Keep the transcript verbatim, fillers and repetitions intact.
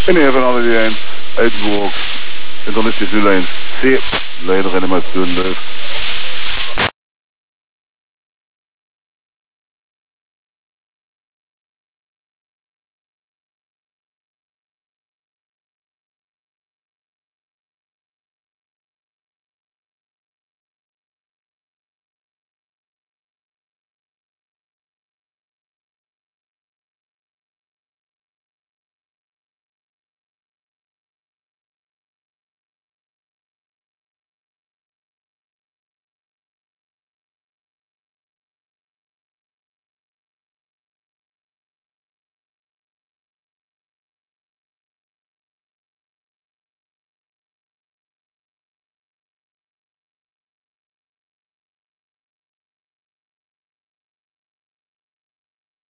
Meneer van Alliëns, Edinburgh. En dan is dit nu lijn C. Leider animation lucht.